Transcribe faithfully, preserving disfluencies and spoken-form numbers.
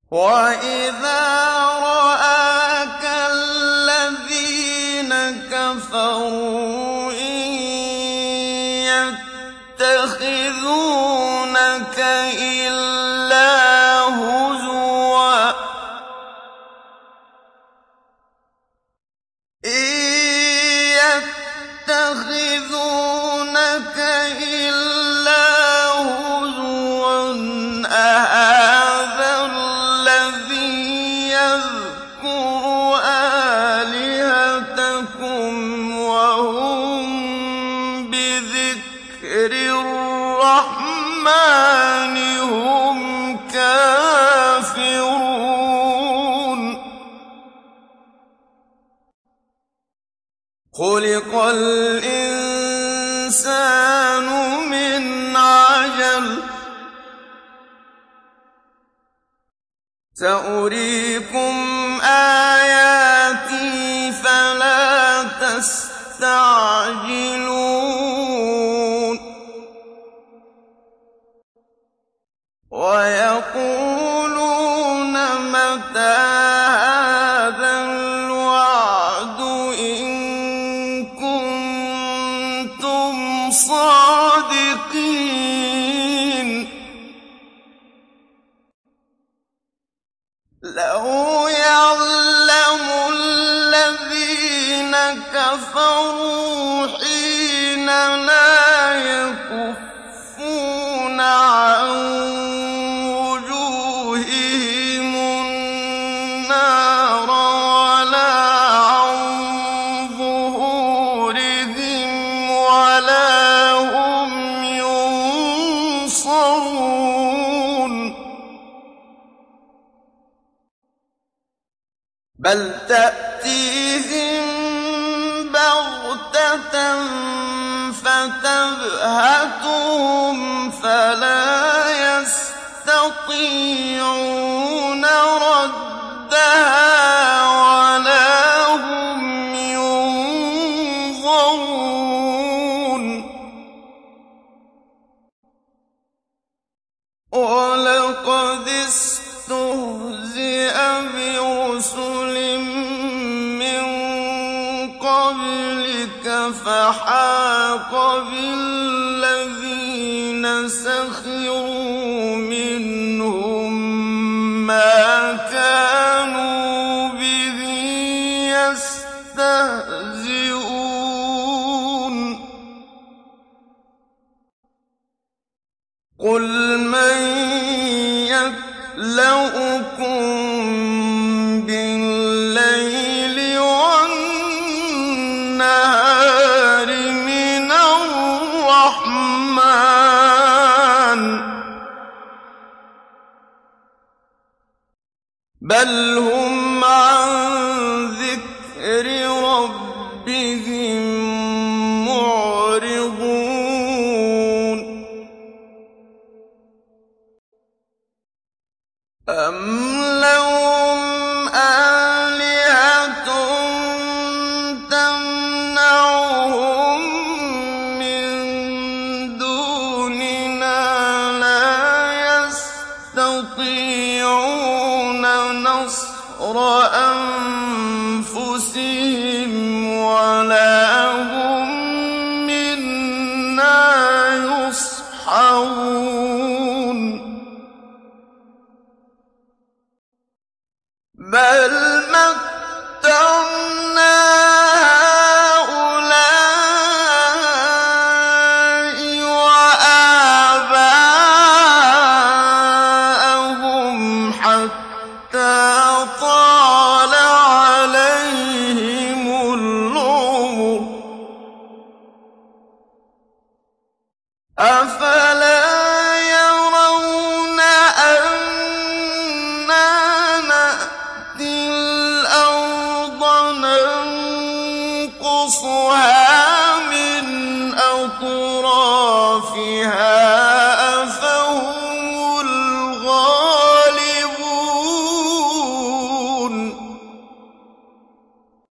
وَإِذَا رَآكَ الَّذِينَ كَفَرُوا إِن يَتَّخِذُونَكَ إِلَّا هُزُوًا إِن يَتَّخِذُونَكَ إِلَّا هُزُوًا أَهَٰذَا الَّذِي يَذْكُرُ آلِهَتَكُمْ وَهُم بِذِكْرِ الرَّحْمَٰنِ هُمْ كَافِرُونَ خُلِقَ الْإِنسَانُ مِنْ عَجَلٍ ۚ سَأُرِيكُمْ آيَاتِي فَلَا تَسْتَعْجِلُونِ وَيَقُولُونَ مَتَىٰ هَٰذَا الْوَعْدُ إِن كُنتُمْ صَادِقِينَ لَوْ يَعْلَمُ الَّذِينَ كَفَرُوا حِينَ لَا يَكُفُّونَ عَن وُجُوهِهِمُ النَّارَ وَلَا عَن ظُهُورِهِمْ وَلَا هُمْ يُنصَرُونَ بَلْ تَأْتِيهِم بَغْتَةً فَتَبْهَتُهُمْ فَلَا يَسْتَطِيعُونَ رَدَّهَا وَلَا هُمْ يُنظَرُونَ وَلَقَدِ اسْتُهْزِئَ بِرُسُلٍ مِّن قَبْلِكَ فَحَاقَ بِالَّذِينَ سَخِرُوا مِنْهُم مَّا كَانُوا بِهِ يَسْتَهْزِئُونَ قُلْ مَن يَكْلَؤُكُم بِاللَّيْلِ وَالنَّهَارِ مِنَ الرَّحْمَٰنِ بَلْ هُمْ عَن ذِكْرِ رَبِّهِم مُّعْرِضُونَ أَمْ لَهُمْ آلِهَةٌ تَمْنَعُهُم مِّن دُونِنَا لَا يَسْتَطِيعُونَ نَصْرَ أَنفُسِهِمْ وَلَا هُم مِّنَّا يُصْحَبُونَ بَلْ مَتَّعْنَا هَٰؤُلَاءِ وَآبَاءَهُمْ حَتَّىٰ طَالَ عَلَيْهِمُ الْعُمُرُ أَفَلَا يَرَوْنَ أَنَّا نَأْتِي الْأَرْضَ نَنقُصُهَا مِنْ أَطْرَافِهَا